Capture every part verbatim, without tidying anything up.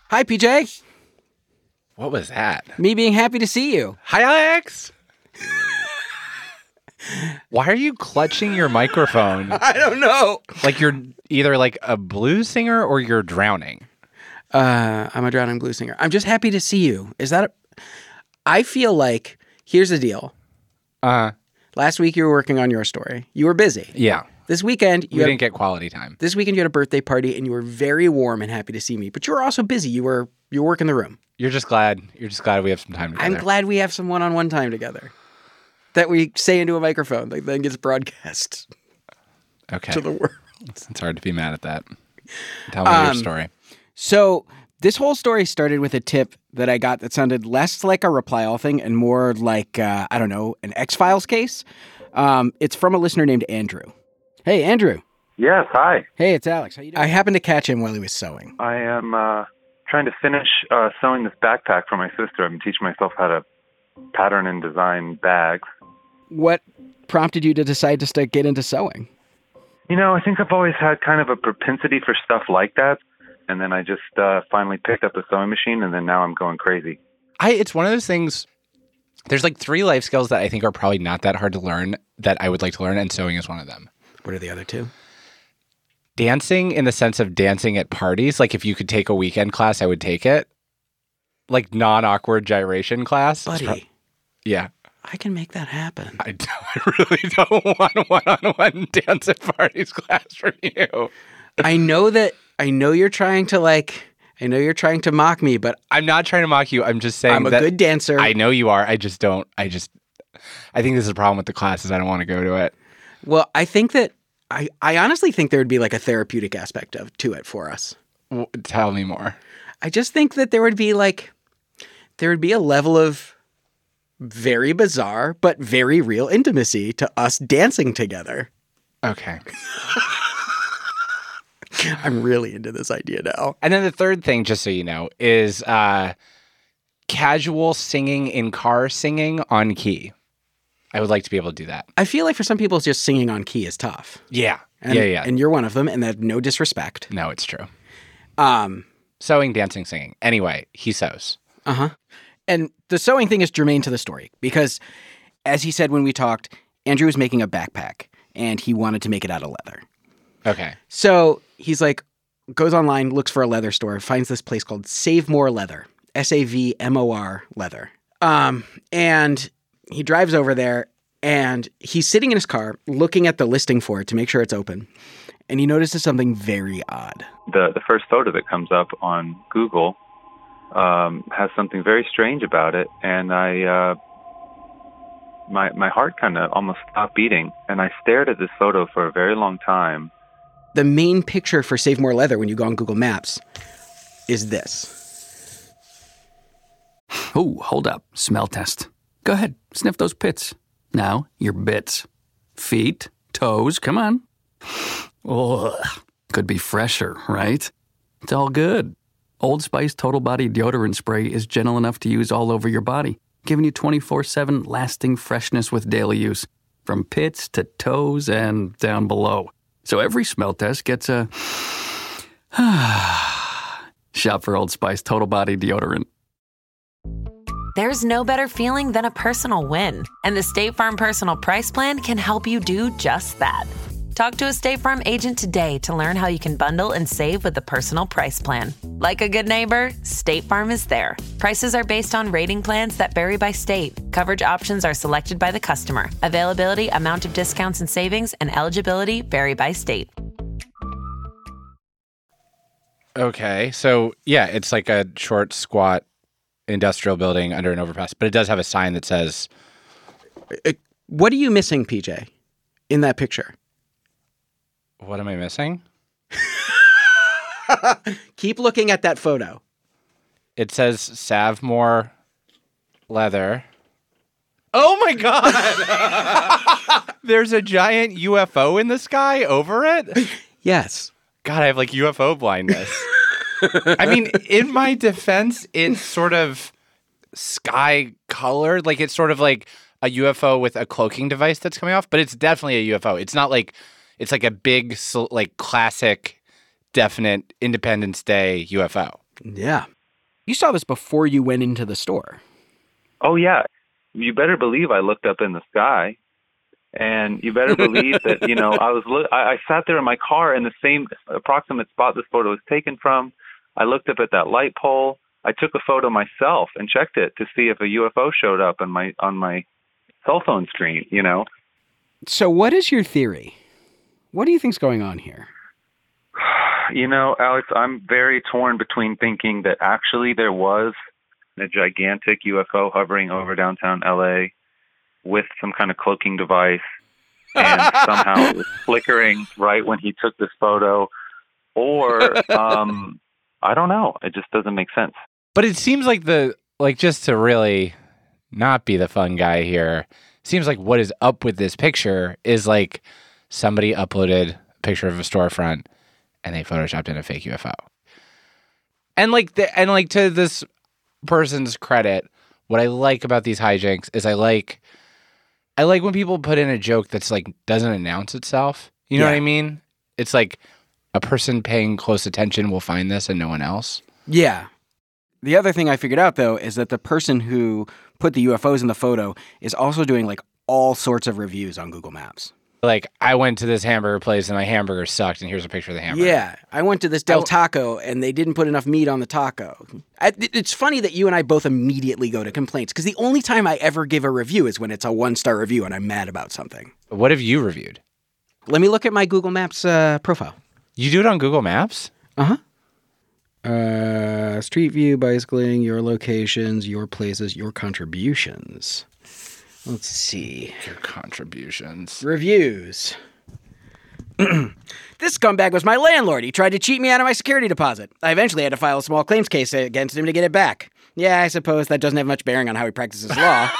Hi, P J. What was that? Me being happy to see you. Hi, Alex. Why are you clutching your microphone? I don't know. Like you're either like a blues singer or you're drowning. Uh, I'm a drowning blues singer. I'm just happy to see you. Is that a... I feel like, here's the deal. Uh, Last week you were working on your story. You were busy. yeah. This weekend you We had... didn't get quality time. This weekend you had a birthday party and you were very warm and happy to see me. But you were also busy. You were you were working the room. You're just glad. You're just glad we have some time together. I'm glad we have some one-on-one time together. That we say into a microphone that then gets broadcast Okay. to the world. It's, it's hard to be mad at that. Tell me Um, your story. So this whole story started with a tip that I got that sounded less like a Reply All thing and more like, uh, I don't know, an X-Files case. Um, it's from a listener named Andrew. Hey, Andrew. Yes, hi. Hey, it's Alex. How you doing? I happened to catch him while he was sewing. I am uh, trying to finish uh, sewing this backpack for my sister. I'm teaching myself how to pattern and design bags. What prompted you to decide to start get into sewing? You know, I think I've always had kind of a propensity for stuff like that. And then I just uh, finally picked up a sewing machine, and then now I'm going crazy. I. It's one of those things. There's like three life skills that I think are probably not that hard to learn that I would like to learn, and sewing is one of them. What are the other two? Dancing in the sense of dancing at parties. Like if you could take a weekend class, I would take it. Like non-awkward gyration class. Buddy, pro- yeah. I can make that happen. I, don't, I really don't want one-on-one dance at parties class from you. I know that, I know you're trying to like, I know you're trying to mock me, but I'm not trying to mock you. I'm just saying I'm a that good dancer. I know you are. I just don't. I just, I think this is a problem with the classes. I don't want to go to it. Well, I think that, I, I honestly think there would be like a therapeutic aspect of to it for us. W- Tell me more. I just think that there would be like, there would be a level of very bizarre but very real intimacy to us dancing together. Okay. I'm really into this idea now. And then the third thing, just so you know, is uh, casual singing in car singing on key. I would like to be able to do that. I feel like for some people, just singing on key is tough. Yeah. And, yeah, yeah. And you're one of them, and that no disrespect. No, it's true. Um, Sewing, dancing, singing. Anyway, he sews. Uh-huh. And the sewing thing is germane to the story because, as he said when we talked, Andrew was making a backpack, and he wanted to make it out of leather. Okay. So he's like, goes online, looks for a leather store, finds this place called Save More Leather, S A V M O R leather. Um, and he drives over there, and he's sitting in his car looking at the listing for it to make sure it's open. And he notices something very odd. The the first photo that comes up on Google um, has something very strange about it, and I uh, my my heart kind of almost stopped beating, and I stared at this photo for a very long time. The main picture for Save More Leather when you go on Google Maps is this. Oh, hold up. Smell test. Go ahead. Sniff those pits. Now, your bits. Feet, toes, come on. Ugh. Could be fresher, right? It's all good. Old Spice Total Body Deodorant Spray is gentle enough to use all over your body, giving you twenty-four seven lasting freshness with daily use, from pits to toes and down below. So every smell test gets a... Shop for Old Spice Total Body Deodorant. There's no better feeling than a personal win, and the State Farm Personal Price Plan can help you do just that. Talk to a State Farm agent today to learn how you can bundle and save with the Personal Price Plan. Like a good neighbor, State Farm is there. Prices are based on rating plans that vary by state. Coverage options are selected by the customer. Availability, amount of discounts and savings, and eligibility vary by state. Okay. So, yeah, it's like a short, squat industrial building under an overpass, but it does have a sign that says... What are you missing, P J, in that picture? What am I missing? Keep looking at that photo. It says Savmore Leather. Oh my God! There's a giant U F O in the sky over it? Yes. God, I have like U F O blindness. I mean, in my defense, it's sort of sky colored. Like it's sort of like a U F O with a cloaking device that's coming off, but it's definitely a U F O. It's not like, it's like a big, like classic, definite Independence Day U F O. Yeah. You saw this before you went into the store. Oh, yeah. You better believe I looked up in the sky. And you better believe that, you know, I was lo- I, I sat there in my car in the same approximate spot this photo was taken from. I looked up at that light pole. I took a photo myself and checked it to see if a U F O showed up on my on my cell phone screen, you know. So what is your theory? What do you think's going on here? You know, Alex, I'm very torn between thinking that actually there was a gigantic U F O hovering over downtown L A with some kind of cloaking device, and somehow it was flickering right when he took this photo, or um, I don't know. It just doesn't make sense. But it seems like the, like, just to really not be the fun guy here, seems like what is up with this picture is like somebody uploaded a picture of a storefront and they photoshopped in a fake U F O. And like the, and like to this person's credit, what I like about these hijinks is I like I like when people put in a joke that's like doesn't announce itself. You know Yeah. what I mean? It's like a person paying close attention will find this and no one else. Yeah. The other thing I figured out, though, is that the person who put the U F Os in the photo is also doing like all sorts of reviews on Google Maps. Like, I went to this hamburger place and my hamburger sucked, and here's a picture of the hamburger. Yeah. I went to this Del I- Taco and they didn't put enough meat on the taco. I, it's funny that you and I both immediately go to complaints because the only time I ever give a review is when it's a one-star review and I'm mad about something. What have you reviewed? Let me look at my Google Maps uh, profile. You do it on Google Maps? Uh-huh. Uh, Street View, bicycling, your locations, your places, your contributions. Let's see. Your contributions. Reviews. This scumbag was my landlord. He tried to cheat me out of my security deposit. I eventually had to file a small claims case against him to get it back. Yeah, I suppose that doesn't have much bearing on how he practices law.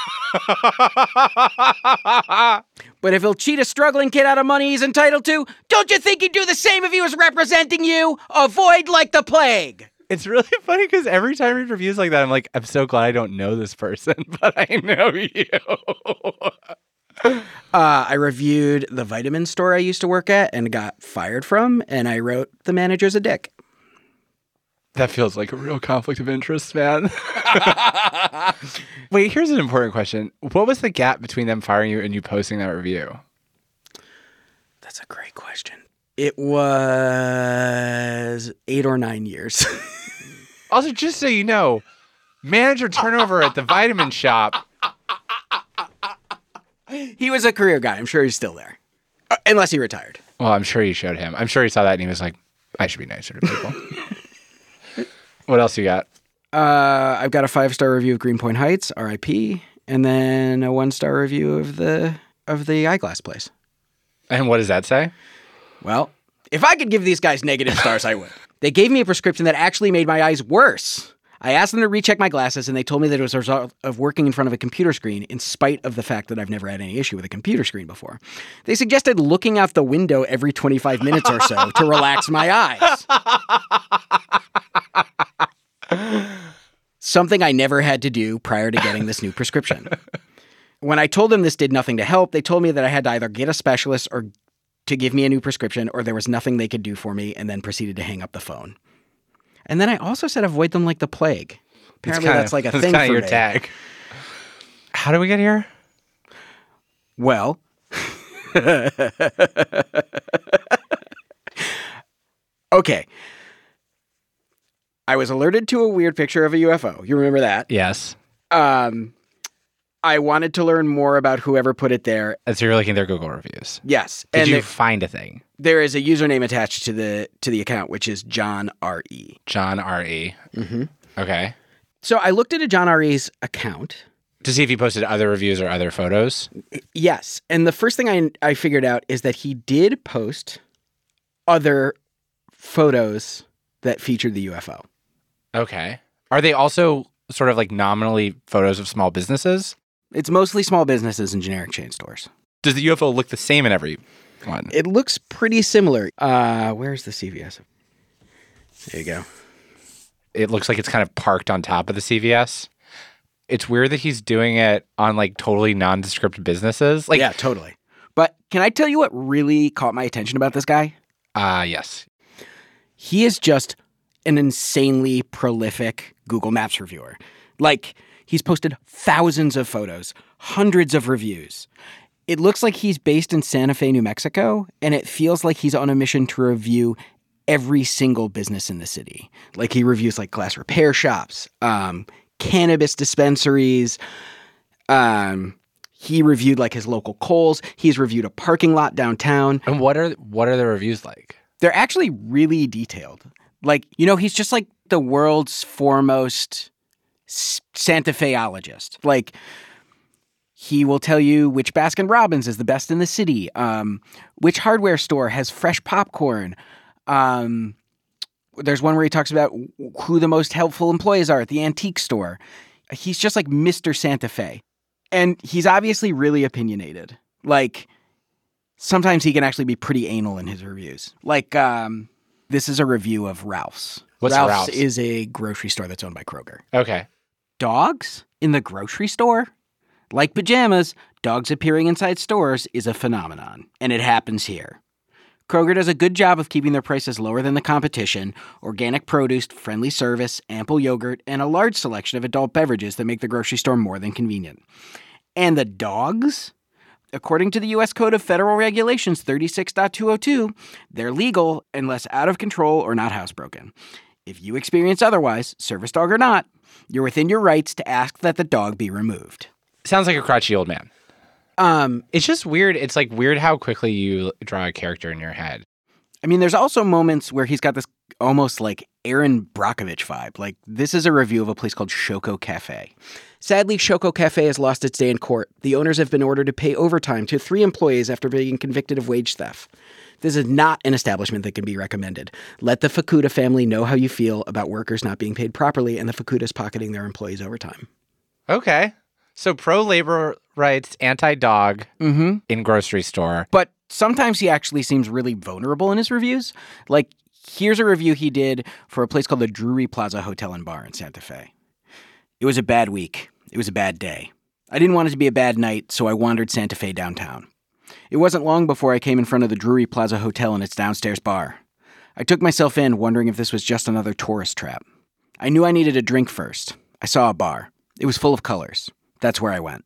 But if he'll cheat a struggling kid out of money he's entitled to, don't you think he'd do the same if he was representing you? Avoid like the plague. It's really funny because every time he reviews like that, I'm like, I'm so glad I don't know this person, but I know you. Uh, I reviewed the vitamin store I used to work at and got fired from, and I wrote the manager's a dick. That feels like a real conflict of interest, man. Wait, here's an important question. What was the gap between them firing you and you posting that review? That's a great question. It was eight or nine years. Also, just so you know, manager turnover at the vitamin shop. He was a career guy. I'm sure he's still there. Uh, unless he retired. Well, I'm sure you showed him. I'm sure he saw that and he was like, I should be nicer to people. What else you got? Uh, I've got a five-star review of Greenpoint Heights, R I P, and then a one-star review of the of the eyeglass place. And what does that say? Well, if I could give these guys negative stars, I would. They gave me a prescription that actually made my eyes worse. I asked them to recheck my glasses, and they told me that it was a result of working in front of a computer screen, in spite of the fact that I've never had any issue with a computer screen before. They suggested looking out the window every twenty-five minutes or so to relax my eyes. Something I never had to do prior to getting this new prescription. When I told them this did nothing to help, they told me that I had to either get a specialist or to give me a new prescription, or there was nothing they could do for me, and then proceeded to hang up the phone. And then I also said avoid them like the plague. Apparently kinda, that's like a that's thing kinda for your me. tag. How do we get here? Well, okay. I was alerted to a weird picture of a U F O. You remember that? Yes. Um, I wanted to learn more about whoever put it there. And so you're looking at their Google reviews. Yes. Did and you there, find a thing? there is a username attached to the to the account, which is John R E. John R E. Mm-hmm. Okay. So I looked at a John R E's account. To see if he posted other reviews or other photos. Yes. And the first thing I, I figured out is that he did post other photos that featured the U F O. Okay. Are they also sort of like nominally photos of small businesses? It's mostly small businesses and generic chain stores. Does the U F O look the same in every one? It looks pretty similar. Uh, where's the C V S? There you go. It looks like it's kind of parked on top of the C V S. It's weird that he's doing it on like totally nondescript businesses. Like, yeah, totally. But can I tell you what really caught my attention about this guy? uh, yes. He is just an insanely prolific Google Maps reviewer. Like, he's posted thousands of photos, hundreds of reviews. It looks like he's based in Santa Fe, New Mexico, and it feels like he's on a mission to review every single business in the city. Like, he reviews like glass repair shops, um, cannabis dispensaries. Um, he reviewed like his local Kohl's. He's reviewed a parking lot downtown. And what are what are the reviews like? They're actually really detailed. Like, you know, he's just like the world's foremost Santa Feologist. Like, he will tell you which Baskin Robbins is the best in the city, um, which hardware store has fresh popcorn. Um, there's one where he talks about who the most helpful employees are at the antique store. He's just like Mister Santa Fe. And he's obviously really opinionated. Like, sometimes he can actually be pretty anal in his reviews. Like, um, this is a review of Ralph's. What's Ralph's? Ralph's? Is a grocery store that's owned by Kroger. Okay. Dogs in the grocery store? Like pajamas, dogs appearing inside stores is a phenomenon, and it happens here. Kroger does a good job of keeping their prices lower than the competition, organic produce, friendly service, ample yogurt, and a large selection of adult beverages that make the grocery store more than convenient. And the dogs? According to the U S Code of Federal Regulations thirty-six point two oh two, they're legal unless out of control or not housebroken. If you experience otherwise, service dog or not, you're within your rights to ask that the dog be removed. Sounds like a crotchety old man. Um, It's just weird. It's like weird how quickly you draw a character in your head. I mean, there's also moments where he's got this almost like Aaron Brockovich vibe. Like, this is a review of a place called Shoko Cafe. Sadly, Shoko Cafe has lost its day in court. The owners have been ordered to pay overtime to three employees after being convicted of wage theft. This is not an establishment that can be recommended. Let the Fukuda family know how you feel about workers not being paid properly and the Fukudas pocketing their employees' overtime. Okay. So pro-labor rights, anti-dog Mm-hmm. in grocery store. But sometimes he actually seems really vulnerable in his reviews. Like, here's a review he did for a place called the Drury Plaza Hotel and Bar in Santa Fe. It was a bad week. It was a bad day. I didn't want it to be a bad night, so I wandered Santa Fe downtown. It wasn't long before I came in front of the Drury Plaza Hotel and its downstairs bar. I took myself in, wondering if this was just another tourist trap. I knew I needed a drink first. I saw a bar. It was full of colors. That's where I went.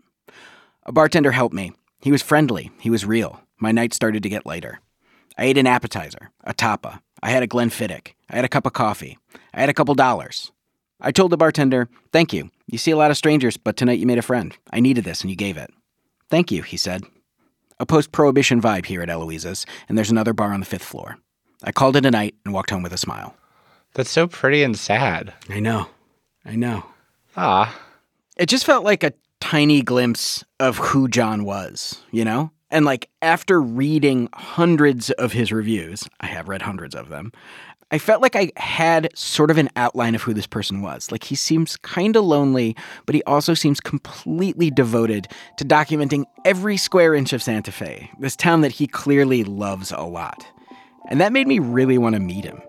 A bartender helped me. He was friendly. He was real. My night started to get lighter. I ate an appetizer, a tapa. I had a Glenfiddich. I had a cup of coffee. I had a couple dollars. I told the bartender, "Thank you. You see a lot of strangers, but tonight you made a friend. I needed this and you gave it." "Thank you," he said. A post-prohibition vibe here at Eloise's, and there's another bar on the fifth floor. I called it a night and walked home with a smile. That's so pretty and sad. I know. I know. Ah. It just felt like a tiny glimpse of who John was, you know? And like, after reading hundreds of his reviews, I have read hundreds of them, I felt like I had sort of an outline of who this person was. Like, he seems kind of lonely, but he also seems completely devoted to documenting every square inch of Santa Fe, this town that he clearly loves a lot. And that made me really want to meet him.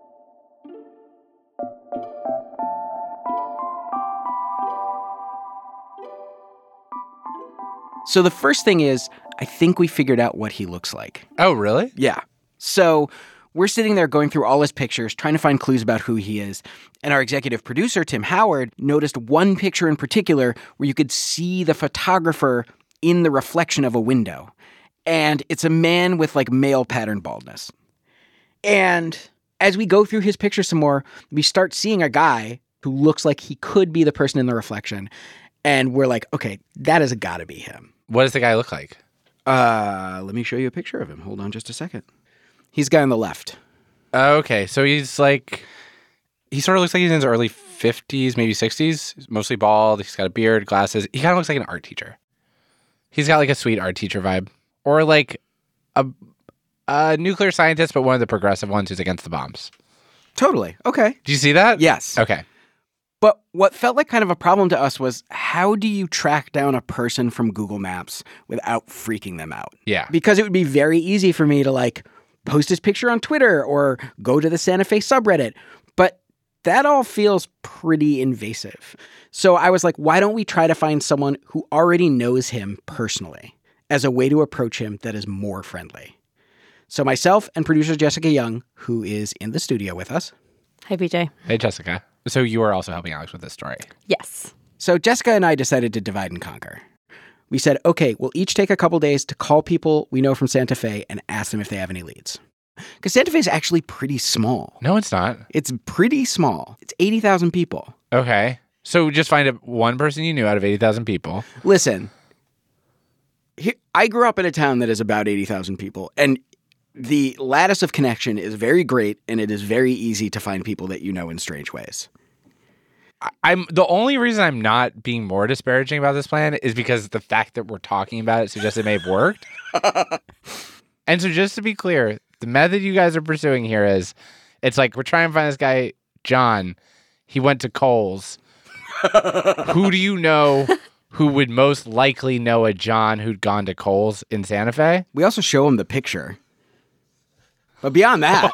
So the first thing is, I think we figured out what he looks like. Oh, really? Yeah. So we're sitting there going through all his pictures, trying to find clues about who he is. And our executive producer, Tim Howard, noticed one picture in particular where you could see the photographer in the reflection of a window. And it's a man with like male pattern baldness. And as we go through his picture some more, we start seeing a guy who looks like he could be the person in the reflection. And we're like, okay, that has got to be him. What does the guy look like? Uh, let me show you a picture of him. Hold on just a second. He's the guy on the left. Oh, okay. So he's like, he sort of looks like he's in his early fifties, maybe sixties. He's mostly bald. He's got a beard, glasses. He kind of looks like an art teacher. He's got like a sweet art teacher vibe. Or like a, a nuclear scientist, but one of the progressive ones who's against the bombs. Totally. Okay. Do you see that? Yes. Okay. But what felt like kind of a problem to us was, how do you track down a person from Google Maps without freaking them out? Yeah. Because it would be very easy for me to like post his picture on Twitter or go to the Santa Fe subreddit. But that all feels pretty invasive. So I was like, why don't we try to find someone who already knows him personally as a way to approach him that is more friendly? So myself and producer Jessica Young, who is in the studio with us. Hi, B J. Hey, Jessica. So you are also helping Alex with this story. Yes. So Jessica and I decided to divide and conquer. We said, okay, we'll each take a couple days to call people we know from Santa Fe and ask them if they have any leads. Because Santa Fe is actually pretty small. No, it's not. It's pretty small. It's eighty thousand people. Okay. So just find a, one person you knew out of eighty thousand people. Listen, here, I grew up in a town that is about eighty thousand people, and the lattice of connection is very great, and it is very easy to find people that you know in strange ways. I'm the only reason I'm not being more disparaging about this plan is because the fact that we're talking about it suggests it may have worked. And so just to be clear, the method you guys are pursuing here is it's like we're trying to find this guy, John. He went to Kohl's. Who do you know who would most likely know a John who'd gone to Kohl's in Santa Fe? We also show him the picture. But beyond that,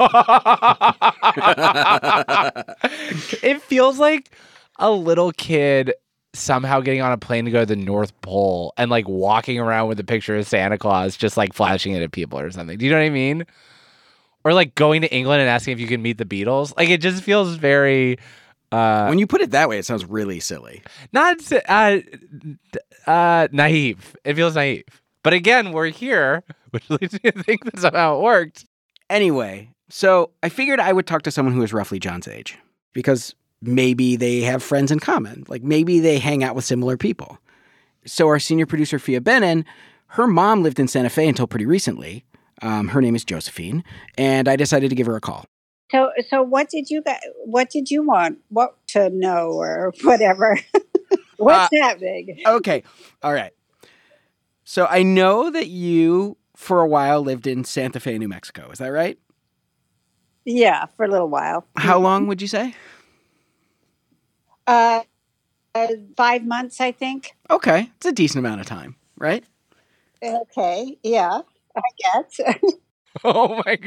it feels like a little kid somehow getting on a plane to go to the North Pole and like walking around with a picture of Santa Claus, just like flashing it at people or something. Do you know what I mean? Or like going to England and asking if you can meet the Beatles. Like it just feels very. Uh, when you put it that way, it sounds really silly. Not uh, uh, naive. It feels naive. But again, we're here, which leads me to think that's how it worked. Anyway, so I figured I would talk to someone who is roughly John's age because maybe they have friends in common. Like maybe they hang out with similar people. So our senior producer, Fia Benin, her mom lived in Santa Fe until pretty recently. Um, her name is Josephine, and I decided to give her a call. So, so what did you guys, what did you want? What to know or whatever? What's Uh, happening? Okay. All right. So I know that you, for a while, lived in Santa Fe, New Mexico. Is that right? Yeah, for a little while. How long would you say? Uh, uh, five months, I think. Okay. It's a decent amount of time, right? Okay. Yeah, I guess. Oh my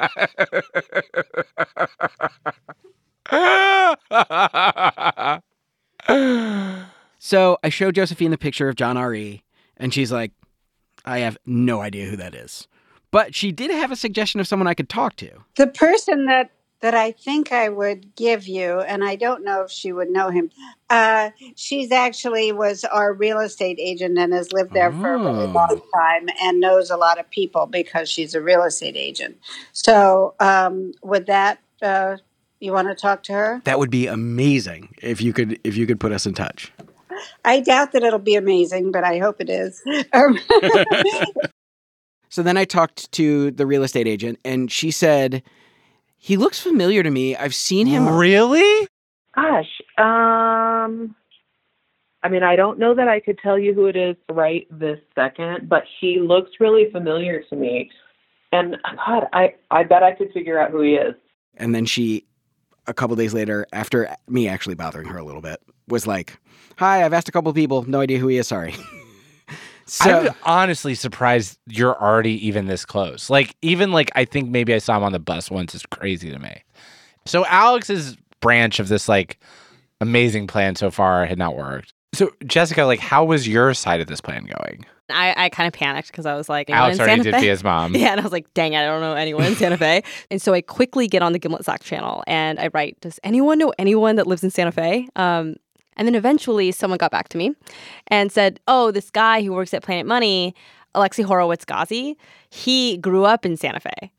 God. So I showed Josephine the picture of John R E, and she's like, I have no idea who that is. But she did have a suggestion of someone I could talk to. The person that, that I think I would give you, and I don't know if she would know him, uh, she's actually was our real estate agent and has lived there for a really Oh. long time and knows a lot of people because she's a real estate agent. So um, with that, uh, you want to talk to her? That would be amazing if you could if you could put us in touch. I doubt that it'll be amazing, but I hope it is. Um, So then I talked to the real estate agent, and she said, he looks familiar to me. I've seen him. Really? Gosh, um, I mean, I don't know that I could tell you who it is right this second, but he looks really familiar to me. And God, I, I bet I could figure out who he is. And then she, a couple days later, after me actually bothering her a little bit, was like, hi, I've asked a couple people. No idea who he is. Sorry. So, I'm honestly surprised you're already even this close. Like, even like, I think maybe I saw him on the bus once is crazy to me. So Alex's branch of this like amazing plan so far had not worked. So Jessica, like, how was your side of this plan going? I, I kind of panicked because I was like, anyone Alex in already Santa did Fe? Fia's mom. Yeah, and I was like, dang it, I don't know anyone in Santa Fe. And so I quickly get on the Gimlet Slack channel and I write, does anyone know anyone that lives in Santa Fe? Um, and then eventually someone got back to me and said, oh, this guy who works at Planet Money, Alexi Horowitz-Ghazi, he grew up in Santa Fe.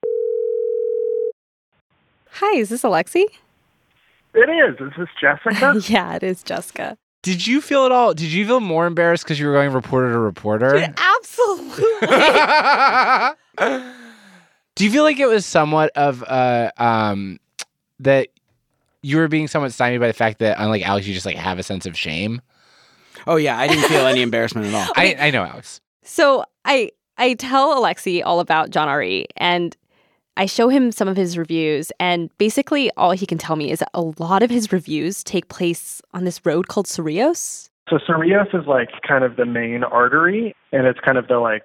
Hi, is this Alexi? It is. Is this Jessica? Yeah, it is Jessica. Did you feel at all? Did you feel more embarrassed because you were going reporter to reporter? Dude, absolutely. Do you feel like it was somewhat of uh um that you were being somewhat stymied by the fact that unlike Alex, you just like have a sense of shame? oh yeah, I didn't feel any embarrassment at all. I, I know Alex. So I I tell Alexi all about John R E and I show him some of his reviews, and basically all he can tell me is that a lot of his reviews take place on this road called Cerrillos. So Cerrillos is like kind of the main artery, and it's kind of the like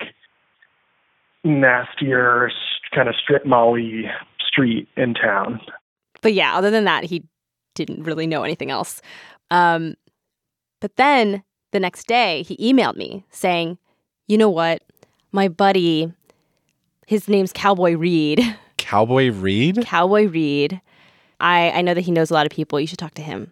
nastier kind of strip mall-y street in town. But yeah, other than that, he didn't really know anything else. Um, but then the next day, he emailed me saying, you know what, my buddy, his name's Cowboy Reed. Cowboy Reed? Cowboy Reed. I, I know that he knows a lot of people. You should talk to him.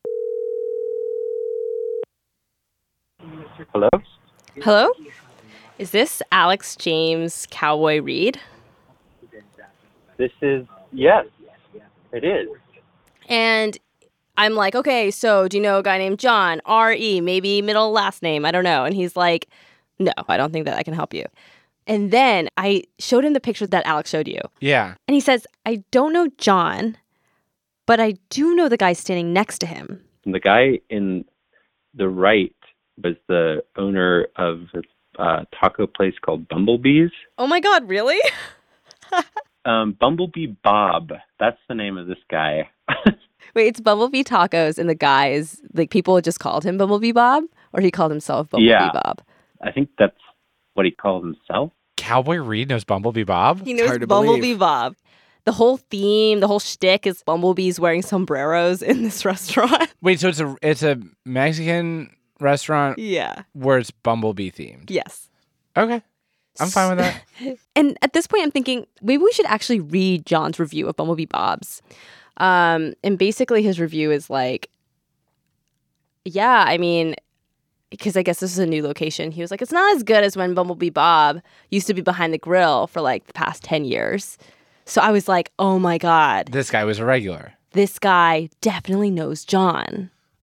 Hello? Hello? Is this Alex James Cowboy Reed? This is, yes, it is. And I'm like, okay, so do you know a guy named John? R E, maybe middle last name, I don't know. And he's like, no, I don't think that I can help you. And then I showed him the picture that Alex showed you. Yeah. And he says, I don't know John, but I do know the guy standing next to him. The guy in the right was the owner of a uh, taco place called Bumblebees. Oh my God, really? um, Bumblebee Bob. That's the name of this guy. Wait, it's Bumblebee Tacos, and the guy is, like, people just called him Bumblebee Bob? Or he called himself Bumblebee yeah, Bob? I think that's what he calls himself. Cowboy Reed knows Bumblebee Bob? He knows Bumblebee Bob. The whole theme, the whole shtick is bumblebees wearing sombreros in this restaurant. Wait, so it's a it's a Mexican restaurant Yeah. where it's Bumblebee themed? Yes. Okay. I'm fine with that. And at this point, I'm thinking, maybe we should actually read John's review of Bumblebee Bob's. Um, and basically his review is like, yeah, I mean, because I guess this is a new location. He was like, it's not as good as when Bumblebee Bob used to be behind the grill for like the past ten years. So I was like, oh my God. This guy was a regular. This guy definitely knows John.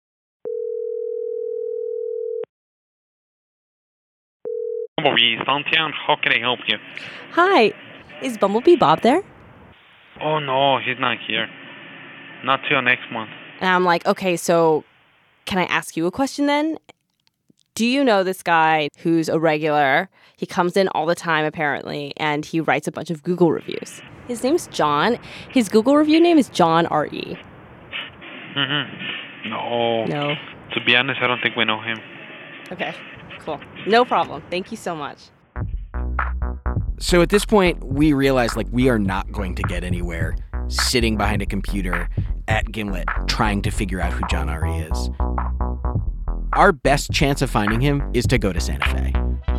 Bumblebee, Santian, how can I help you? Hi, is Bumblebee Bob there? Oh no, he's not here. Not till next month. And I'm like, okay, so can I ask you a question then? Do you know this guy who's a regular? He comes in all the time, apparently, and he writes a bunch of Google reviews. His name's John. His Google review name is John R E. Mm-hmm. No. No. To be honest, I don't think we know him. Okay, cool. No problem. Thank you so much. So at this point, we realize like we are not going to get anywhere sitting behind a computer at Gimlet trying to figure out who John R E is. Our best chance of finding him is to go to Santa Fe.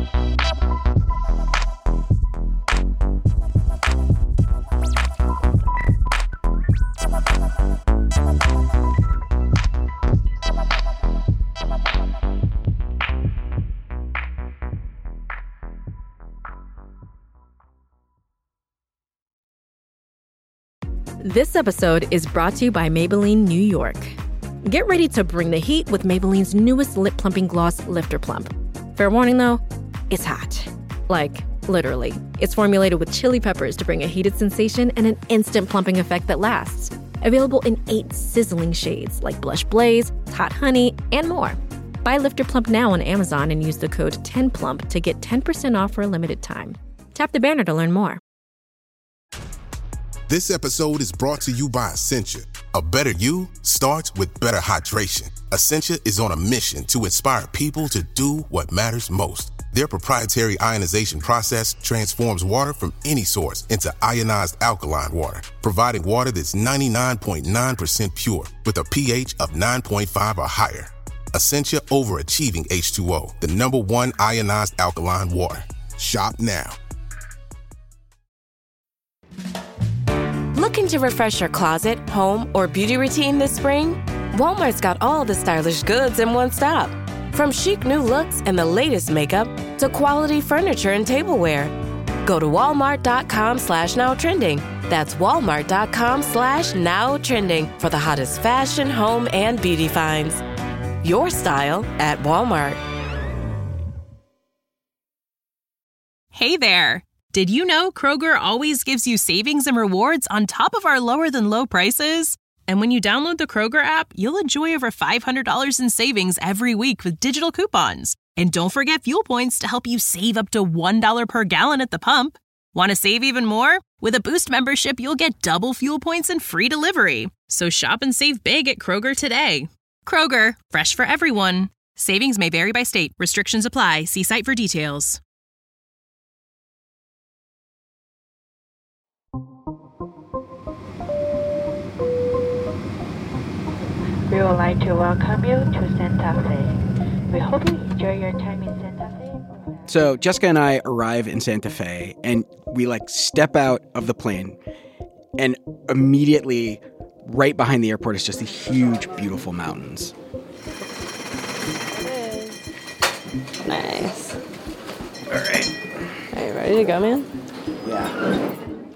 This episode is brought to you by Maybelline New York. Get ready to bring the heat with Maybelline's newest lip plumping gloss, Lifter Plump. Fair warning though, it's hot. Like, literally. It's formulated with chili peppers to bring a heated sensation and an instant plumping effect that lasts. Available in eight sizzling shades like Blush Blaze, Hot Honey, and more. Buy Lifter Plump now on Amazon and use the code ten plump to get ten percent off for a limited time. Tap the banner to learn more. This episode is brought to you by Essentia. A better you starts with better hydration. Essentia is on a mission to inspire people to do what matters most. Their proprietary ionization process transforms water from any source into ionized alkaline water, providing water that's ninety-nine point nine percent pure with a pH of nine point five or higher. Essentia Overachieving H two O, the number one ionized alkaline water. Shop now. Looking to refresh your closet, home, or beauty routine this spring? Walmart's got all the stylish goods in one stop. From chic new looks and the latest makeup to quality furniture and tableware. Go to walmart.com slash now trending. That's walmart.com slash now trending for the hottest fashion, home, and beauty finds. Your style at Walmart. Hey there. Did you know Kroger always gives you savings and rewards on top of our lower than low prices? And when you download the Kroger app, you'll enjoy over five hundred dollars in savings every week with digital coupons. And don't forget fuel points to help you save up to one dollar per gallon at the pump. Want to save even more? With a Boost membership, you'll get double fuel points and free delivery. So shop and save big at Kroger today. Kroger, fresh for everyone. Savings may vary by state. Restrictions apply. See site for details. We would like to welcome you to Santa Fe. We hope you enjoy your time in Santa Fe. So Jessica and I arrive in Santa Fe, and we like step out of the plane, and immediately right behind the airport is just these huge, beautiful mountains. Nice. All right. Are you ready to go, man? Yeah.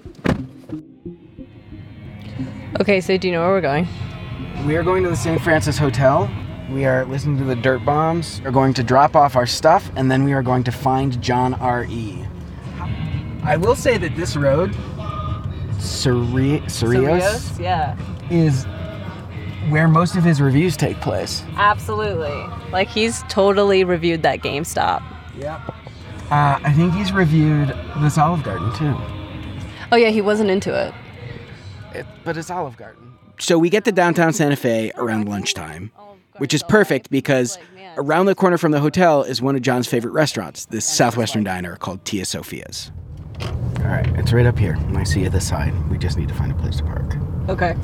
Okay, so do you know where we're going? We are going to the Saint Francis Hotel. We are listening to the Dirt Bombs. We're going to drop off our stuff, and then we are going to find John R E. I will say that this road, Cerri- Cerrillos, yeah. is where most of his reviews take place. Absolutely. Like, he's totally reviewed that GameStop. Yep. Uh, I think he's reviewed this Olive Garden, too. Oh, yeah, he wasn't into it. It, but it's Olive Garden. So we get to downtown Santa Fe around lunchtime, which is perfect because around the corner from the hotel is one of John's favorite restaurants, this Southwestern diner called Tia Sophia's. All right, it's right up here. I see you this side. We just need to find a place to park. Okay.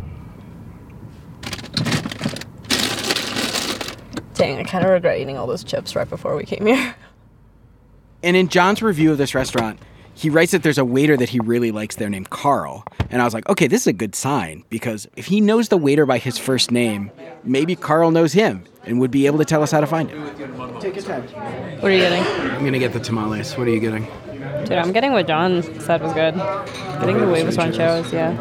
Dang, I kind of regret eating all those chips right before we came here. And in John's review of this restaurant, he writes that there's a waiter that he really likes there named Carl. And I was like, okay, this is a good sign, because if he knows the waiter by his first name, maybe Carl knows him and would be able to tell us how to find him. Take your time. What are you getting? I'm going to get the tamales. What are you getting? Dude, I'm getting what John said was good. Getting the huevos rancheros, yeah.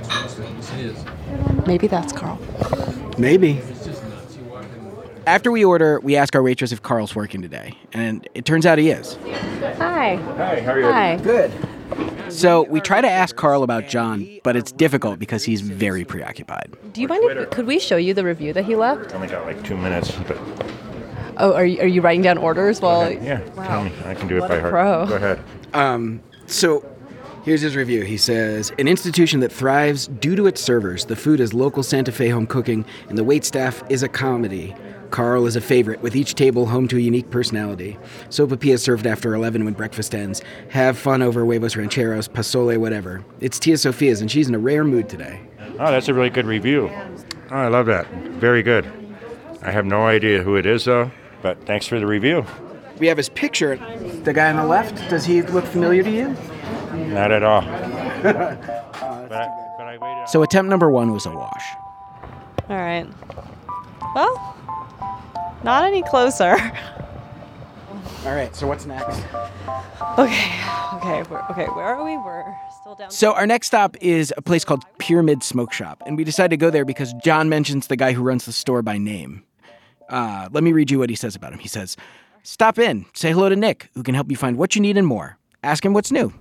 Maybe that's Carl. Maybe. After we order, we ask our waitress if Carl's working today, and it turns out he is. Hi. Hi, how are you? Hi. Good. So we try to ask Carl about John, but it's difficult because he's very preoccupied. Do you mind if, could we show you the review that he left? Only got like two minutes, but... Oh, are you, are you writing down orders while... Yeah, wow. tell me. I can do it What by a heart. pro. Go ahead. Um, so here's his review. He says, an institution that thrives due to its servers. The food is local Santa Fe home cooking, and the waitstaff is a comedy. Carl is a favorite, with each table home to a unique personality. Sopapilla served after eleven when breakfast ends. Have fun over huevos rancheros, pozole, whatever. It's Tia Sophia's, and she's in a rare mood today. Oh, that's a really good review. Oh, I love that. Very good. I have no idea who it is, though, but thanks for the review. We have his picture. The guy on the left, does he look familiar to you? Not at all. but I, but I waited. So attempt number one was a wash. All right. Well, not any closer. All right, so what's next? Okay, okay, we're, okay. Where are we? We're still down. So our next stop is a place called Pyramid Smoke Shop, and we decided to go there because John mentions the guy who runs the store by name. Uh, let me read you what he says about him. He says, stop in, say hello to Nick, who can help you find what you need and more. Ask him what's new.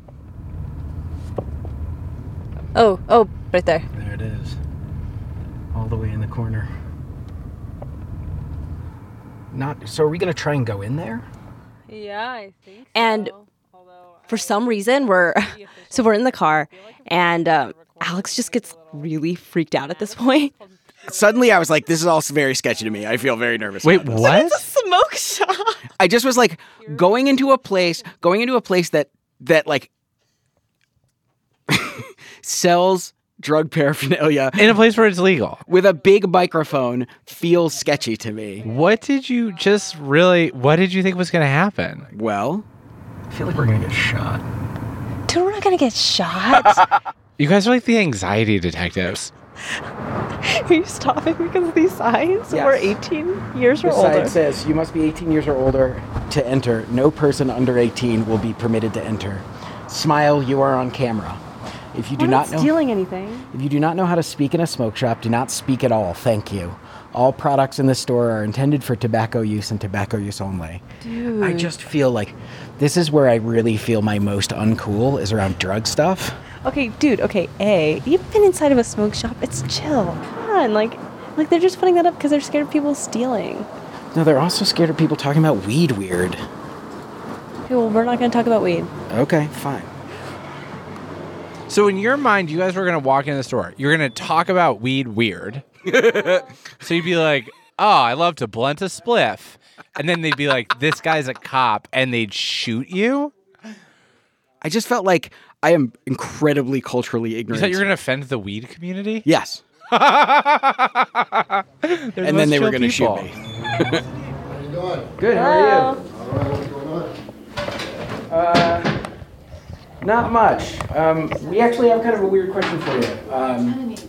Oh, oh, right there. There it is. All the way in the corner. Not. So are we going to try and go in there? Yeah, I think so. And for some reason, we're so we're in the car, and um, Alex just gets really freaked out at this point. Suddenly, I was like, this is all very sketchy to me. I feel very nervous. Wait, about this. what? It's a smoke shop. I just was like, going into a place, going into a place that, that like, sells drug paraphernalia. In a place where it's legal. With a big microphone feels sketchy to me. What did you just really, what did you think was going to happen? Well, I feel like we're going to get shot. Dude, we're not going to get shot. You guys are like the anxiety detectives. Are you stopping because of these signs? Yes. We're eighteen years or The older. sign says you must be eighteen years or older to enter. No person under eighteen will be permitted to enter. Smile, you are on camera. If you do We're not not know stealing anything. If you do not know how to speak in a smoke shop, do not speak at all. Thank you. All products in this store are intended for tobacco use and tobacco use only. Dude. I just feel like this is where I really feel my most uncool is around drug stuff. Okay, dude, okay, A, you've been inside of a smoke shop. It's chill. Come on, like, like they're just putting that up because they're scared of people stealing. No, they're also scared of people talking about weed weird. Okay, well, we're not going to talk about weed. Okay, fine. So in your mind, you guys were going to walk into the store. You're going to talk about weed weird. So you'd be like, oh, I love to blunt a spliff. And then they'd be like, this guy's a cop. And they'd shoot you? I just felt like I am incredibly culturally You ignorant. thought you were going to offend the weed community? Yes. They're the And then most they were chill going to shoot people. me. How you doing? Good, how are you? All right, what's going on? Uh, not much. Um, we actually have kind of a weird question for you. Um,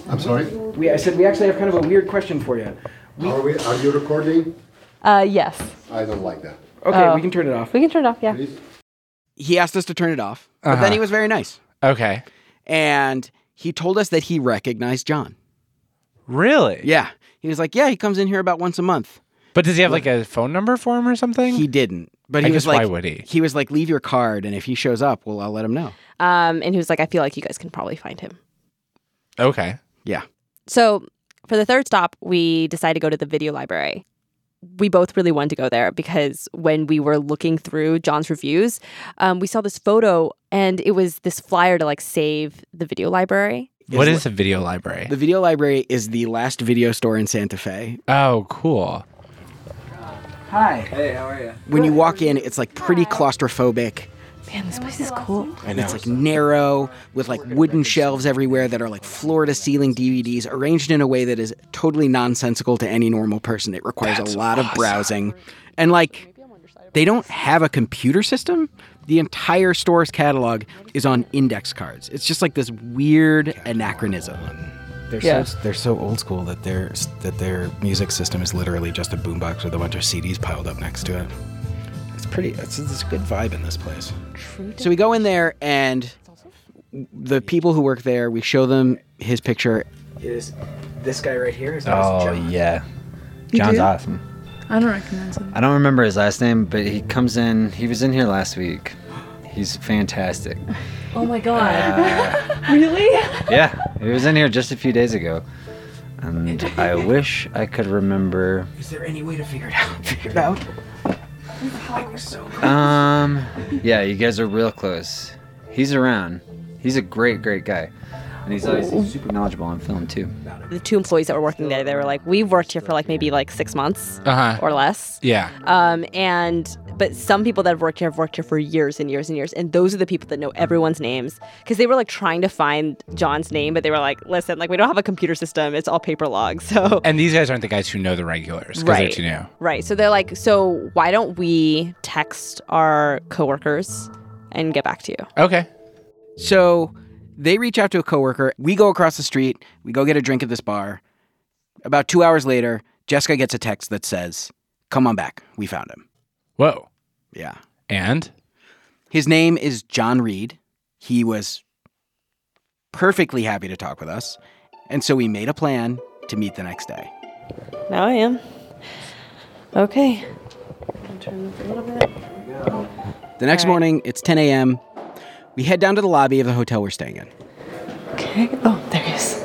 I'm sorry? We, I said we actually have kind of a weird question for you. We, Are, we, are you recording? Uh, yes. I don't like that. Okay, Oh. we can turn it off. We can turn it off, yeah. He asked us to turn it off, but Uh-huh. then he was very nice. Okay. And he told us that he recognized John. Really? Yeah. He was like, yeah, he comes in here about once a month. But does he have like a phone number for him or something? He didn't. But I he was guess why like, would he? He was like, leave your card, and if he shows up, well, I'll let him know. Um, and he was like, I feel like you guys can probably find him. Okay. Yeah. So for the third stop, we decided to go to the video library. We both really wanted to go there because when we were looking through John's reviews, um, we saw this photo and it was this flyer to like save the video library. What is a video library? The video library is the last video store in Santa Fe. Oh, cool. Hi. Hey, how are you? When you walk in, it's like pretty claustrophobic. Man, this place is cool. And it's like narrow with like wooden shelves everywhere that are like floor to ceiling D V Ds arranged in a way that is totally nonsensical to any normal person. It requires That's a lot awesome. of browsing. And like, they don't have a computer system. The entire store's catalog is on index cards. It's just like this weird anachronism. They're Yeah. so they're so old school that their that their music system is literally just a boombox with a bunch of C Ds piled up next to it. It's pretty. It's, it's a good vibe in this place. So we go in there, and the people who work there, we show them his picture. Is this guy right here? His name is Oh, John. yeah. You John's do? awesome. I don't recognize him. I don't remember his last name, but he comes in. He was in here last week. He's fantastic. Oh my god. Really? Yeah, he was in here just a few days ago. And I wish I could remember. Is there any way to figure it out? Figure it out? Like, so Um, yeah, you guys are real close. He's around. He's a great, great guy. And he's always super knowledgeable on film, too. The two employees that were working there, they were like, we've worked here for like maybe like six months Uh-huh. or less. Yeah. Um, and but some people that have worked here have worked here for years and years and years, and those are the people that know everyone's names because they were like trying to find John's name, but they were like, listen, like we don't have a computer system; it's all paper logs. So And these guys aren't the guys who know the regulars because Right. they're too new. right, so they're like, so why don't we text our coworkers and get back to you? Okay. So they reach out to a coworker. We go across the street. We go get a drink at this bar. About two hours later, Jessica gets a text that says, "Come on back. We found him." Whoa. Yeah. And? His name is John Reed. He was perfectly happy to talk with us. And so we made a plan to meet the next day. Now I am. Okay. I'll turn this a little bit. The next morning, it's ten a.m. We head down to the lobby of the hotel we're staying in. Okay. Oh, there he is.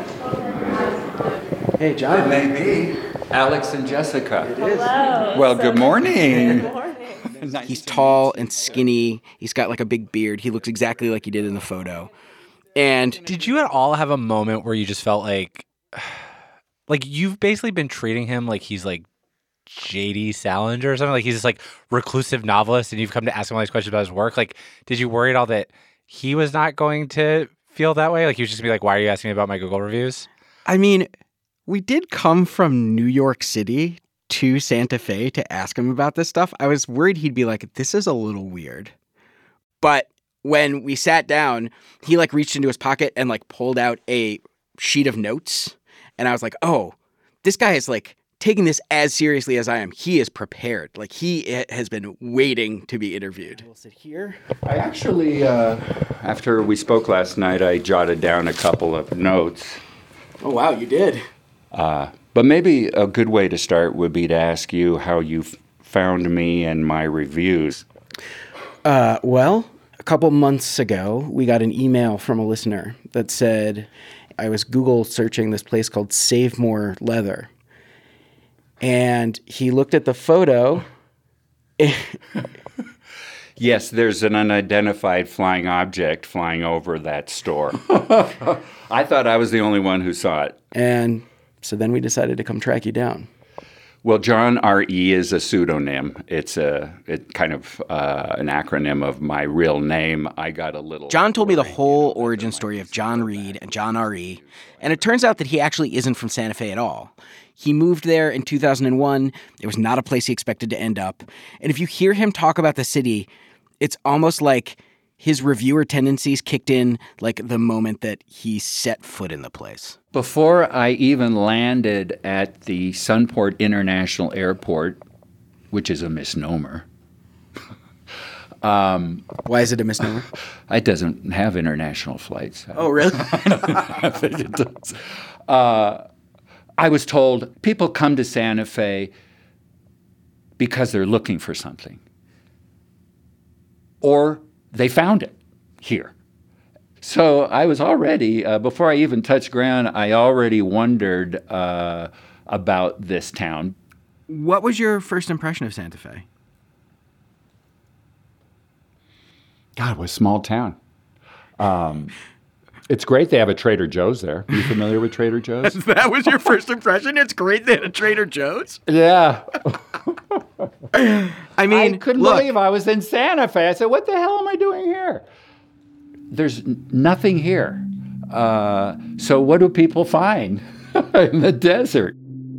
Hey, John. It may be. Alex and Jessica. It is. Well, good morning. He's tall and skinny. He's got like a big beard. He looks exactly like he did in the photo. And Did you at all have a moment where you just felt like, like you've basically been treating him like he's like J D Salinger or something? Like he's this like reclusive novelist and you've come to ask him all these questions about his work. Like, did you worry at all that he was not going to feel that way? Like he was just gonna be like, why are you asking me about my Google reviews? I mean, we did come from New York City to Santa Fe to ask him about this stuff. I was worried he'd be like, this is a little weird. But when we sat down, he like reached into his pocket and like pulled out a sheet of notes. And I was like, oh, this guy is like taking this as seriously as I am. He is prepared. Like he has been waiting to be interviewed. We'll sit here. I actually, uh, after we spoke last night, I jotted down a couple of notes. Oh, wow, you did. Uh, but maybe a good way to start would be to ask you how you f- found me and my reviews. Uh, well, a couple months ago, we got an email from a listener that said I was Google searching this place called Save More Leather. And he looked at the photo. Yes, there's an unidentified flying object flying over that store. I thought I was the only one who saw it. And so then we decided to come track you down. Well, John R E is a pseudonym. It's a it kind of uh, an acronym of my real name. I got a little. John told me the whole origin story of John Reed and John R E, and it turns out that he actually isn't from Santa Fe at all. He moved there in two thousand one. It was not a place he expected to end up. And if you hear him talk about the city, it's almost like his reviewer tendencies kicked in like the moment that he set foot in the place? Before I even landed at the Sunport International Airport, which is a misnomer. um, Why is it a misnomer? It doesn't have international flights. Oh, really? I think it does. Uh, I was told people come to Santa Fe because they're looking for something. Or they found it here. So I was already, uh, before I even touched ground, I already wondered uh, about this town. What was your first impression of Santa Fe? God, it was a small town. Um, it's great they have a Trader Joe's there. Are you familiar with Trader Joe's? That was your first impression? It's great they had a Trader Joe's? Yeah. I mean, I couldn't look, believe I was in Santa Fe. I said, what the hell am I doing here? There's n- nothing here. Uh, so what do people find in the desert?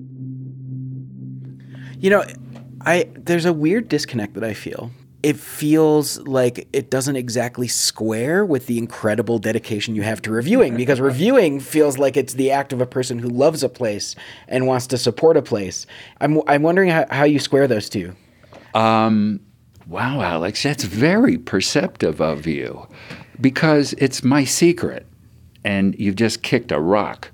You know, I there's a weird disconnect that I feel. It feels like it doesn't exactly square with the incredible dedication you have to reviewing, because reviewing feels like it's the act of a person who loves a place and wants to support a place. I'm I'm wondering how, how you square those two. Um, wow, Alex, that's very perceptive of you, because it's my secret, and you've just kicked a rock.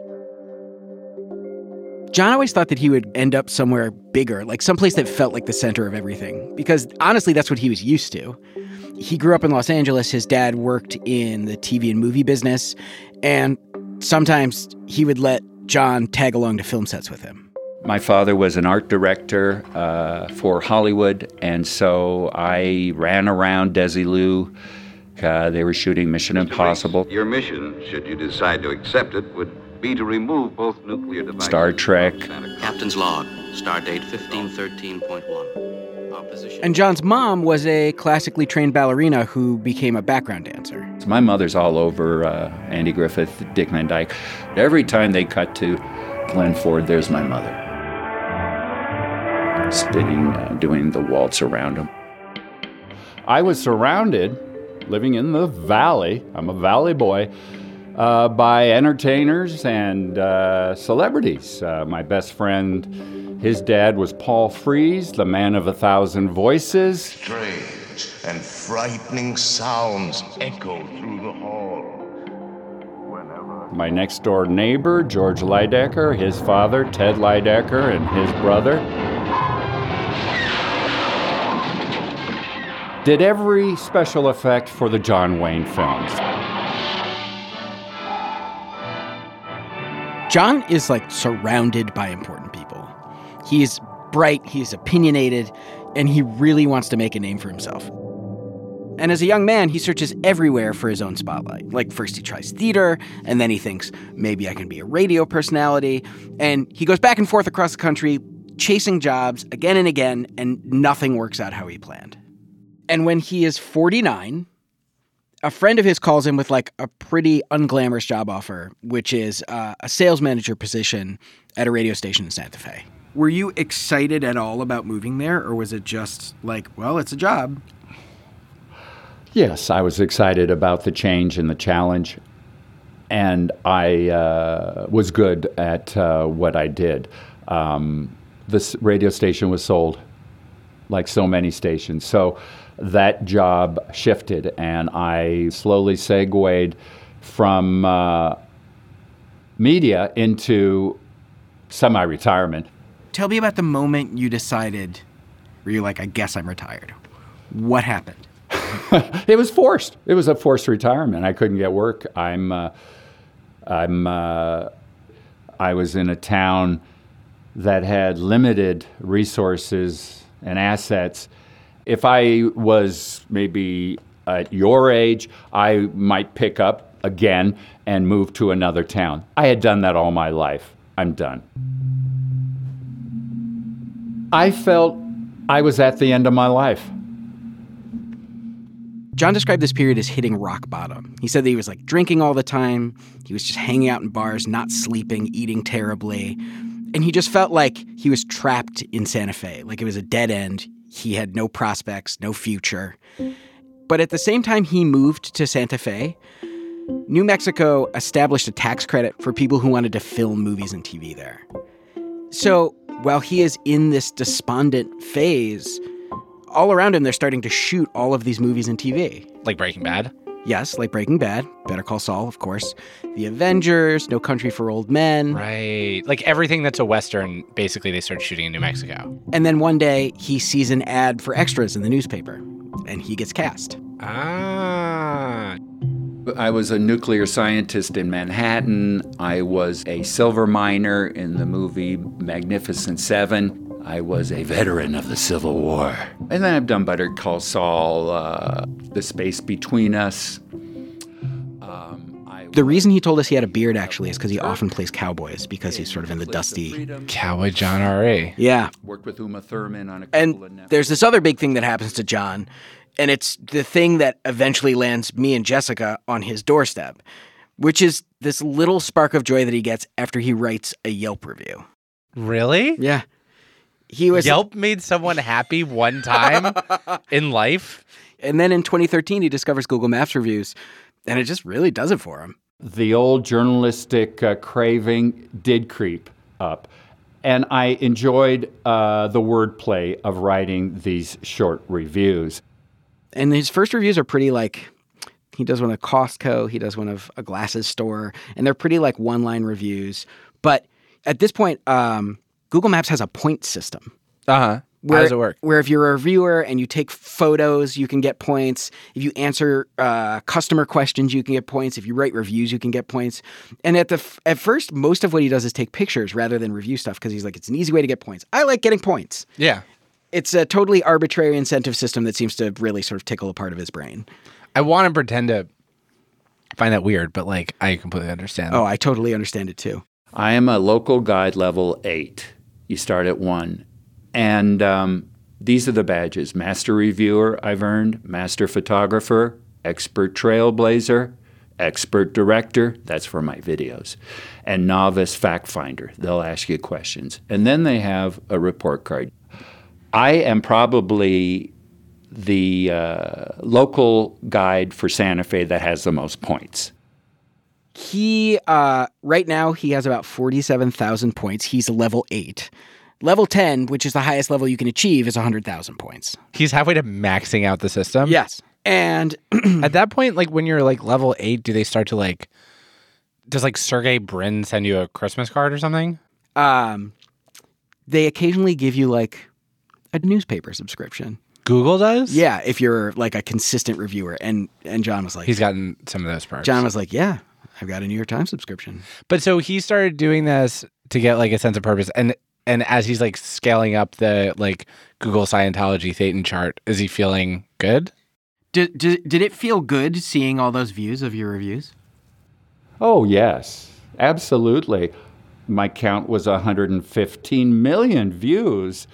John always thought that he would end up somewhere bigger, like someplace that felt like the center of everything, because honestly, that's what he was used to. He grew up in Los Angeles. His dad worked in the T V and movie business, and sometimes he would let John tag along to film sets with him. My father was an art director uh, for Hollywood, and so I ran around Desilu. Uh, they were shooting Mission Impossible. Your mission, should you decide to accept it, would be to remove both nuclear devices. Star Trek. Captain's log, stardate fifteen thirteen point one. Our position. And John's mom was a classically trained ballerina who became a background dancer. My mother's all over uh, Andy Griffith, Dick Van Dyke. Every time they cut to Glenn Ford, there's my mother. Spinning, uh, doing the waltz around him. I was surrounded, living in the valley, I'm a valley boy, uh, by entertainers and uh, celebrities. Uh, my best friend, his dad was Paul Frees, the man of a thousand voices. Strange and frightening sounds echoed through the hall. My next door neighbor, George Lydecker, his father, Ted Lydecker, and his brother. Did every special effect for the John Wayne films. John is like surrounded by important people. He's bright, he's opinionated, and he really wants to make a name for himself. And as a young man, he searches everywhere for his own spotlight. Like first he tries theater, and then he thinks, maybe I can be a radio personality. And he goes back and forth across the country, chasing jobs again and again, and nothing works out how he planned. And when he is forty-nine, a friend of his calls him with like a pretty unglamorous job offer, which is uh, a sales manager position at a radio station in Santa Fe. Were you excited at all about moving there, or was it just like, well, it's a job? Yes, I was excited about the change and the challenge, and I uh, was good at uh, what I did. Um, this radio station was sold, like so many stations. So that job shifted, and I slowly segued from uh, media into semi-retirement. Tell me about the moment you decided, where you're like, I guess I'm retired. What happened? It was forced. It was a forced retirement. I couldn't get work. I'm, uh, I'm, uh, I was in a town that had limited resources and assets. If I was maybe at your age, I might pick up again and move to another town. I had done that all my life. I'm done. I felt I was at the end of my life. John described this period as hitting rock bottom. He said that he was like drinking all the time. He was just hanging out in bars, not sleeping, eating terribly. And he just felt like he was trapped in Santa Fe, like it was a dead end. He had no prospects, no future. But at the same time he moved to Santa Fe, New Mexico established a tax credit for people who wanted to film movies and T V there. So while he is in this despondent phase, all around him they're starting to shoot all of these movies and T V. Like Breaking Bad? Yes, like Breaking Bad, Better Call Saul, of course, The Avengers, No Country for Old Men. Right. Like everything that's a Western, basically they start shooting in New Mexico. And then one day he sees an ad for extras in the newspaper, and he gets cast. Ah. I was a nuclear scientist in Manhattan. I was a silver miner in the movie Magnificent Seven. I was a veteran of the Civil War. And then I've done Better Call Saul, uh, The Space Between Us. Um, I the reason he told us he had a beard, actually, is because he often plays cowboys, because he's sort of in the dusty... Cowboy John R A. Yeah. Worked with Uma Thurman on a couple of And Netflix. there's this other big thing that happens to John, and it's the thing that eventually lands me and Jessica on his doorstep, which is this little spark of joy that he gets after he writes a Yelp review. Really? Yeah. He was Yelp made someone happy one time in life. And then in twenty thirteen, he discovers Google Maps reviews, and it just really does it for him. The old journalistic uh, craving did creep up. And I enjoyed uh, the wordplay of writing these short reviews. And his first reviews are pretty like, he does one of Costco, he does one of a glasses store, and they're pretty like one-line reviews. But at this point, um, Google Maps has a point system. Uh-huh. Where, How does it work? Where if you're a reviewer and you take photos, you can get points. If you answer uh, customer questions, you can get points. If you write reviews, you can get points. And at the f- at first, most of what he does is take pictures rather than review stuff because he's like, it's an easy way to get points. I like getting points. Yeah. It's a totally arbitrary incentive system that seems to really sort of tickle a part of his brain. I want to pretend to find that weird, but like I completely understand. Oh, I totally understand it too. I am a local guide level eight. You start at one. And um, these are the badges. Master Reviewer I've earned, Master Photographer, Expert Trailblazer, Expert Director, that's for my videos, and Novice Fact Finder. They'll ask you questions. And then they have a report card. I am probably the uh, local guide for Santa Fe that has the most points. He, uh, right now, he has about forty-seven thousand points. He's level eight. Level ten, which is the highest level you can achieve, is one hundred thousand points. He's halfway to maxing out the system? Yes. And at that point, like when you're like level eight, do they start to like, does like Sergey Brin send you a Christmas card or something? Um, they occasionally give you like a newspaper subscription. Google does? Yeah, if you're like a consistent reviewer. And and John was like... He's gotten some of those perks. John was like, yeah, I've got a New York Times subscription. But so he started doing this to get like a sense of purpose. And and as he's like scaling up the like Google Scientology Thetan chart, is he feeling good? Did, did, did it feel good seeing all those views of your reviews? Oh, yes, absolutely. My count was one hundred fifteen million views.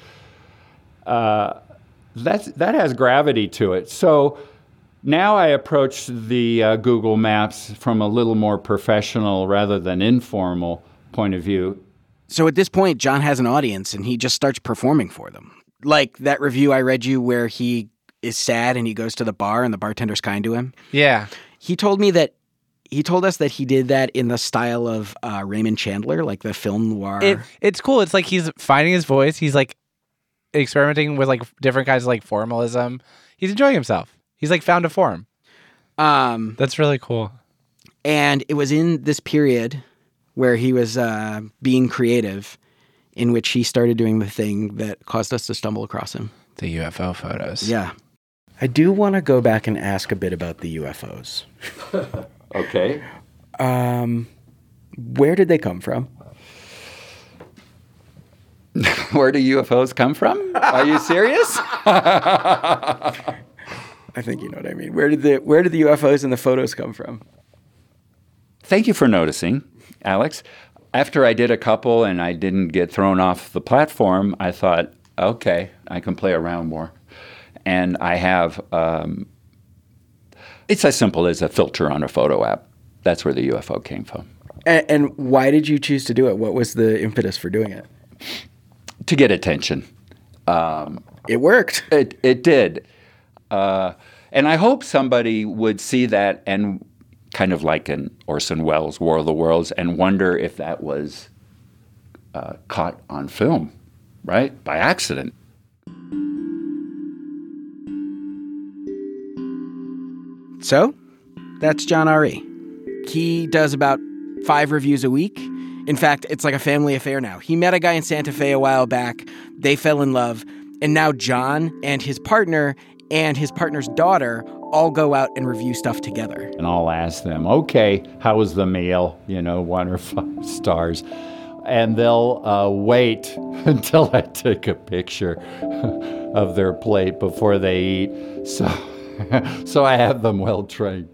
Uh, that's, that has gravity to it. So now I approach the uh, Google Maps from a little more professional rather than informal point of view. So at this point, John has an audience and he just starts performing for them. Like that review I read you where he is sad and he goes to the bar and the bartender's kind to him. Yeah. He told me that He told us that he did that in the style of uh, Raymond Chandler, like the film noir. It, it's cool. It's like he's finding his voice. He's like experimenting with like different kinds of like formalism. He's enjoying himself. He's like found a form. Um, That's really cool. And it was in this period where he was uh, being creative in which he started doing the thing that caused us to stumble across him. The U F O photos. Yeah. I do want to go back and ask a bit about the U F Os. Okay. Um, where did they come from? Where do U F Os come from? Are you serious? I think you know what I mean. Where did the where did the U F Os and the photos come from? Thank you for noticing, Alex. After I did a couple and I didn't get thrown off the platform, I thought, okay, I can play around more. And I have, um, it's as simple as a filter on a photo app. That's where the U F O came from. And, and why did you choose to do it? What was the impetus for doing it? To get attention. Um, it worked. It, it did. Uh, And I hope somebody would see that and kind of like in Orson Welles' War of the Worlds and wonder if that was uh, caught on film, right? By accident. So, that's John R E. He does about five reviews a week. In fact, it's like a family affair now. He met a guy in Santa Fe a while back. They fell in love. And now John and his partner and his partner's daughter all go out and review stuff together. And I'll ask them, okay, how was the meal? You know, one or five stars. And they'll uh, wait until I take a picture of their plate before they eat. So, so I have them well trained.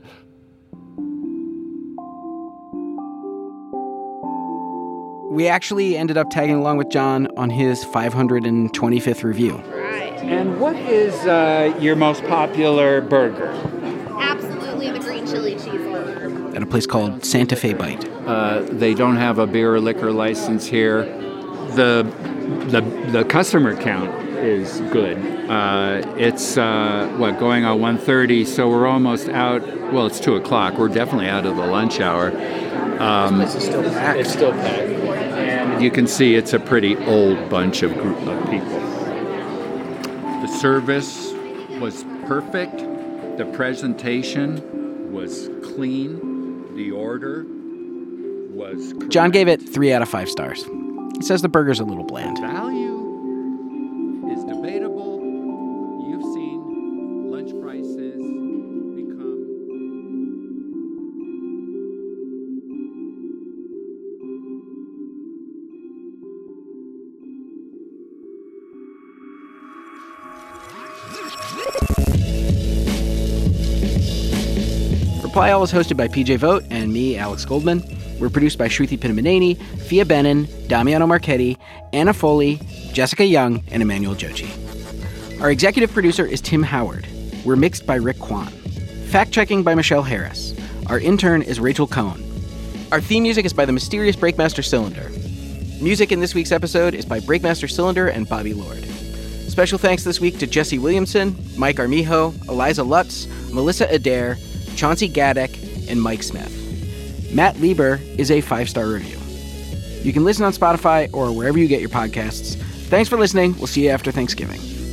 We actually ended up tagging along with John on his five hundred twenty-fifth review. And what is uh, your most popular burger? Absolutely the green chili cheese burger. At a place called Santa Fe Bite. Uh, they don't have a beer or liquor license here. The the the customer count is good. Uh, it's uh, what going on one thirty, so we're almost out. Well, it's two o'clock. We're definitely out of the lunch hour. Um, this place is still packed. It's still packed, and you can see it's a pretty old bunch of group of people. The service was perfect. The presentation was clean. The order was correct. John gave it three out of five stars. He says the burger's a little bland. Value is debatable. You've seen lunch prices become... Reply All is hosted by P J Vogt and me, Alex Goldman. We're produced by Shruti Pinnamaneni, Fia Benin, Damiano Marchetti, Anna Foley, Jessica Young, and Emmanuel Jochi. Our executive producer is Tim Howard. We're mixed by Rick Kwan. Fact-checking by Michelle Harris. Our intern is Rachel Cohn. Our theme music is by the mysterious Breakmaster Cylinder. Music in this week's episode is by Breakmaster Cylinder and Bobby Lord. Special thanks this week to Jesse Williamson, Mike Armijo, Eliza Lutz, Melissa Adair, Chauncey Gadek, and Mike Smith. Matt Lieber is a five-star review. You can listen on Spotify or wherever you get your podcasts. Thanks for listening. We'll see you after Thanksgiving.